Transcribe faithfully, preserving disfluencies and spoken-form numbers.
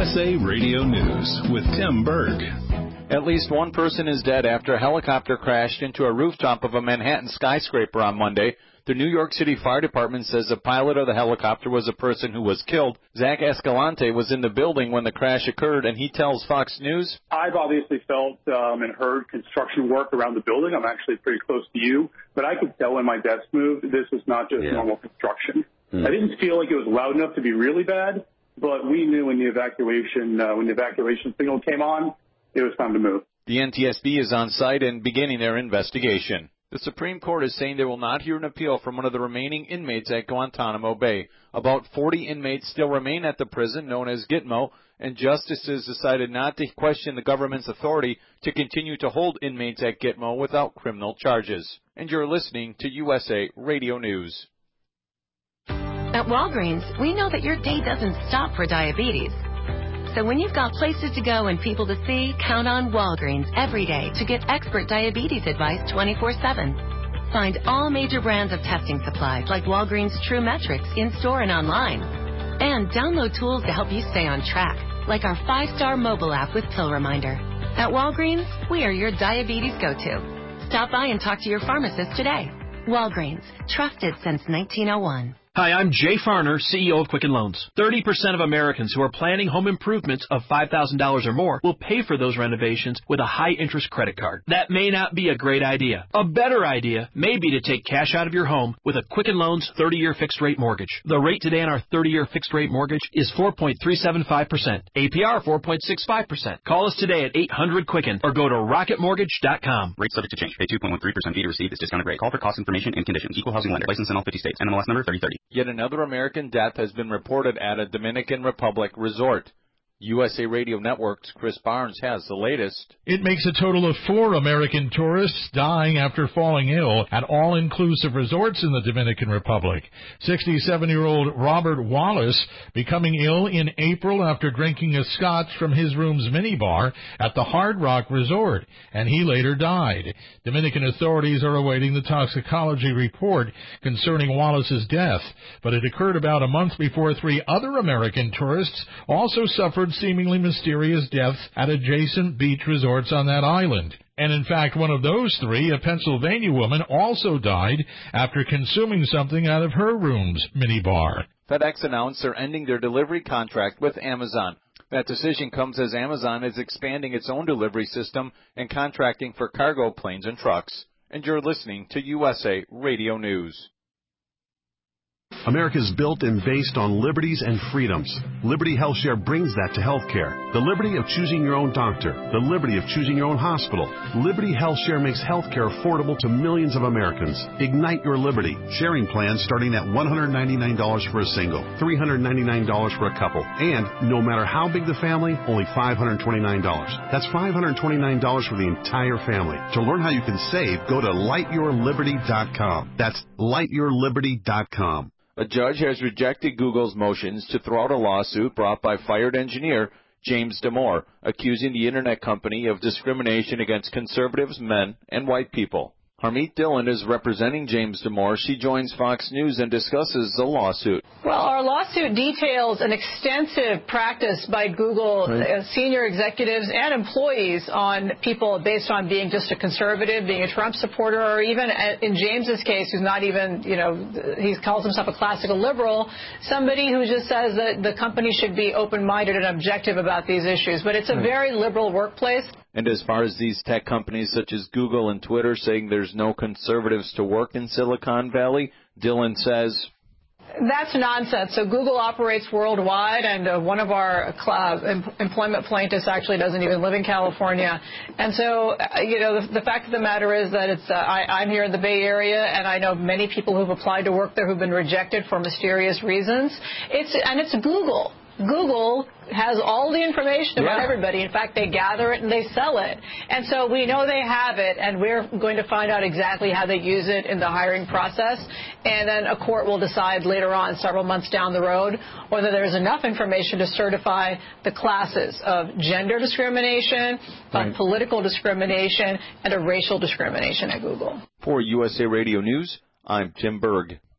S A Radio News with Tim Berg. At least one person is dead after a helicopter crashed into a rooftop of a Manhattan skyscraper on Monday. The New York City Fire Department says the pilot of the helicopter was a person who was killed. Zach Escalante was in the building when the crash occurred, and he tells Fox News, I've obviously felt um, and heard construction work around the building. I'm actually pretty close to you, but I could tell when my desk moved, this was not just yeah. normal construction. Mm. I didn't feel like it was loud enough to be really bad, but we knew when the evacuation, uh, when the evacuation signal came on, it was time to move. The N T S B is on site and beginning their investigation. The Supreme Court is saying they will not hear an appeal from one of the remaining inmates at Guantanamo Bay. About forty inmates still remain at the prison known as Gitmo, and justices decided not to question the government's authority to continue to hold inmates at Gitmo without criminal charges. And you're listening to U S A Radio News. At Walgreens, we know that your day doesn't stop for diabetes. So when you've got places to go and people to see, count on Walgreens every day to get expert diabetes advice twenty-four seven. Find all major brands of testing supplies like Walgreens True Metrics in-store and online. And download tools to help you stay on track, like our five-star mobile app with Pill Reminder. At Walgreens, we are your diabetes go-to. Stop by and talk to your pharmacist today. Walgreens, trusted since nineteen oh one. Hi, I'm Jay Farner, C E O of Quicken Loans. thirty percent of Americans who are planning home improvements of five thousand dollars or more will pay for those renovations with a high-interest credit card. That may not be a great idea. A better idea may be to take cash out of your home with a Quicken Loans thirty-year fixed-rate mortgage. The rate today on our thirty-year fixed-rate mortgage is four point three seven five percent. A P R four point six five percent. Call us today at eight hundred Quicken or go to rocket mortgage dot com. Rate subject to change. Pay two point one three percent fee to receive this discounted rate. Call for cost information and conditions. Equal housing lender. License in all fifty states. N M L S number thirty thirty. Yet another American death has been reported at a Dominican Republic resort. U S A Radio Network's Chris Barnes has the latest. It makes a total of four American tourists dying after falling ill at all-inclusive resorts in the Dominican Republic. sixty-seven-year-old Robert Wallace becoming ill in April after drinking a scotch from his room's minibar at the Hard Rock Resort, and he later died. Dominican authorities are awaiting the toxicology report concerning Wallace's death, but it occurred about a month before three other American tourists also suffered seemingly mysterious deaths at adjacent beach resorts on that island. And in fact, one of those three, a Pennsylvania woman, also died after consuming something out of her room's minibar. FedEx announced they're ending their delivery contract with Amazon. That decision comes as Amazon is expanding its own delivery system and contracting for cargo planes and trucks. And you're listening to U S A Radio News. America is built and based on liberties and freedoms. Liberty HealthShare brings that to healthcare. The liberty of choosing your own doctor. The liberty of choosing your own hospital. Liberty HealthShare makes healthcare affordable to millions of Americans. Ignite your liberty. Sharing plans starting at one hundred ninety-nine dollars for a single, three hundred ninety-nine dollars for a couple, and no matter how big the family, only five hundred twenty-nine dollars. That's five hundred twenty-nine dollars for the entire family. To learn how you can save, go to light your liberty dot com. That's light your liberty dot com. A judge has rejected Google's motions to throw out a lawsuit brought by fired engineer James Damore, accusing the Internet company of discrimination against conservatives, men, and white people. Harmeet Dillon is representing James Damore. She joins Fox News and discusses the lawsuit. Well, our lawsuit details an extensive practice by Google right. uh, senior executives and employees on people based on being just a conservative, being a Trump supporter, or even uh, in James's case, who's not even, you know, he calls himself a classical liberal, somebody who just says that the company should be open-minded and objective about these issues. But it's a right. very liberal workplace. And as far as these tech companies such as Google and Twitter saying there's no conservatives to work in Silicon Valley, Dillon says, that's nonsense. So Google operates worldwide, and uh, one of our uh, em- employment plaintiffs actually doesn't even live in California. And so, uh, you know, the, the fact of the matter is that it's uh, I, I'm here in the Bay Area, and I know many people who've applied to work there who've been rejected for mysterious reasons. It's and it's Google. Google has all the information about yeah. everybody. In fact, they gather it and they sell it. And so we know they have it, and we're going to find out exactly how they use it in the hiring process. And then a court will decide later on, several months down the road, whether there's enough information to certify the classes of gender discrimination, right. of political discrimination, and of racial discrimination at Google. For U S A Radio News, I'm Tim Berg.